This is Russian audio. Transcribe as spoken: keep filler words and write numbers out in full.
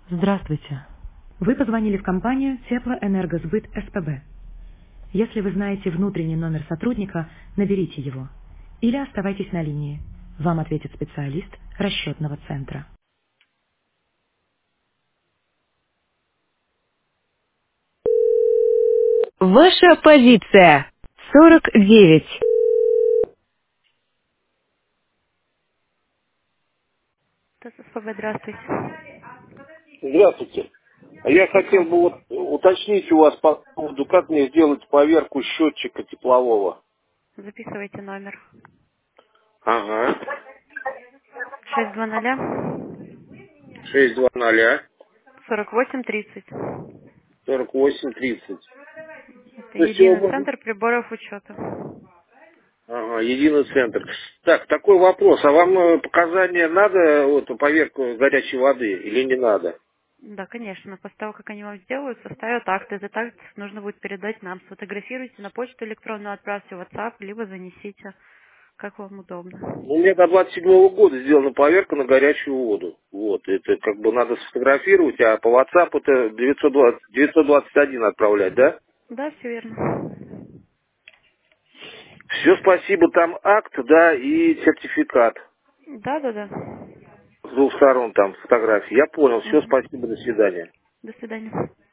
Здравствуйте. Вы позвонили в компанию Теплоэнергосбыт СПБ. Если вы знаете внутренний номер сотрудника, наберите его. Или оставайтесь на линии. Вам ответит специалист расчетного центра. Ваша позиция. сорок девять. ТССПБ, здравствуйте. Здравствуйте. А Я хотел Слушаю. бы вот уточнить у вас по поводу, как мне сделать поверку счетчика теплового. Записывайте номер. Ага. шесть двадцать шесть два ноль сорок восемь тридцать. сорок восемь тридцать. Это То есть его единый можно... центр приборов учета. Ага, единый центр. Так, такой вопрос. А вам э, показания надо, вот, поверку горячей воды или не надо? Да, конечно. После того, как они вам сделают, составят акт. Этот акт нужно будет передать нам. Сфотографируйте на почту электронную, отправьте в WhatsApp, либо занесите, как вам удобно. Ну, у меня до двадцать седьмого года сделана поверка на горячую воду. Вот, это как бы надо сфотографировать, а по WhatsApp это девятьсот двадцать, девятьсот двадцать один отправлять, да? Да, все верно. Все, спасибо. Там акт, да, и сертификат. Да, да, да. С двух сторон там фотографии. Я понял. Все, Мгм. спасибо. До свидания. До свидания.